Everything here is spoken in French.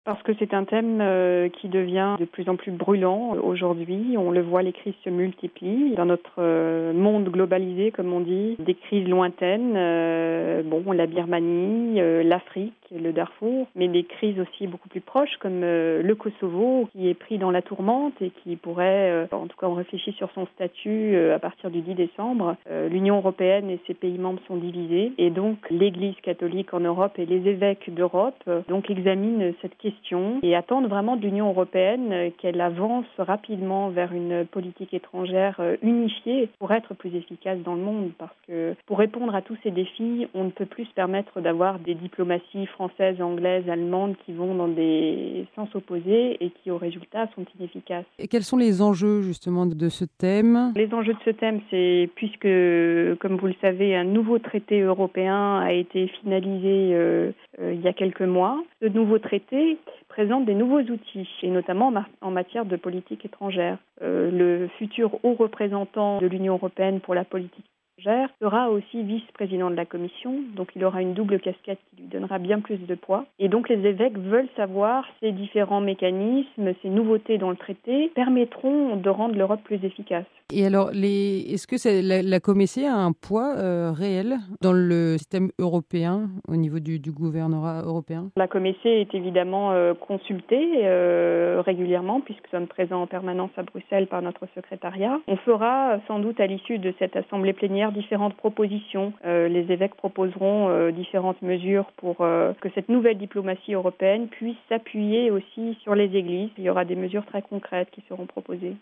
Parce que c'est un thème qui devient de plus en plus brûlant aujourd'hui. On le voit, les crises se multiplient. Dans notre monde globalisé, comme on dit, des crises lointaines, la Birmanie, l'Afrique, le Darfour, mais des crises aussi beaucoup plus proches comme le Kosovo qui est pris dans la tourmente et qui pourrait, en tout cas on réfléchit sur son statut à partir du 10 décembre. L'Union européenne et ses pays membres sont divisés et donc l'Église catholique en Europe et les évêques d'Europe donc examinent cette question et attendent vraiment de l'Union européenne qu'elle avance rapidement vers une politique étrangère unifiée pour être plus efficace dans le monde, parce que pour répondre à tous ces défis, on ne peut plus se permettre d'avoir des diplomaties françaises, anglaises, allemandes qui vont dans des sens opposés et qui au résultat sont inefficaces. Et quels sont les enjeux justement de ce thème ? Les enjeux de ce thème, c'est puisque, comme vous le savez, un nouveau traité européen a été finalisé il y a quelques mois. Ce nouveau traité présente des nouveaux outils, et notamment en matière de politique étrangère. Le futur haut représentant de l'Union européenne pour la politique étrangère sera aussi vice-président de la Commission, donc il aura une double casquette qui lui donnera bien plus de poids. Et donc les évêques veulent savoir ces différents mécanismes, ces nouveautés dans le traité permettront de rendre l'Europe plus efficace. Et alors, est-ce que la Commission a un poids réel dans le système européen, au niveau du gouvernorat européen ? La Commission est évidemment consultée régulièrement, puisque nous sommes présents en permanence à Bruxelles par notre secrétariat. On fera sans doute à l'issue de cette assemblée plénière différentes propositions. Les évêques proposeront différentes mesures pour que cette nouvelle diplomatie européenne puisse s'appuyer aussi sur les églises. Il y aura des mesures très concrètes qui seront proposées.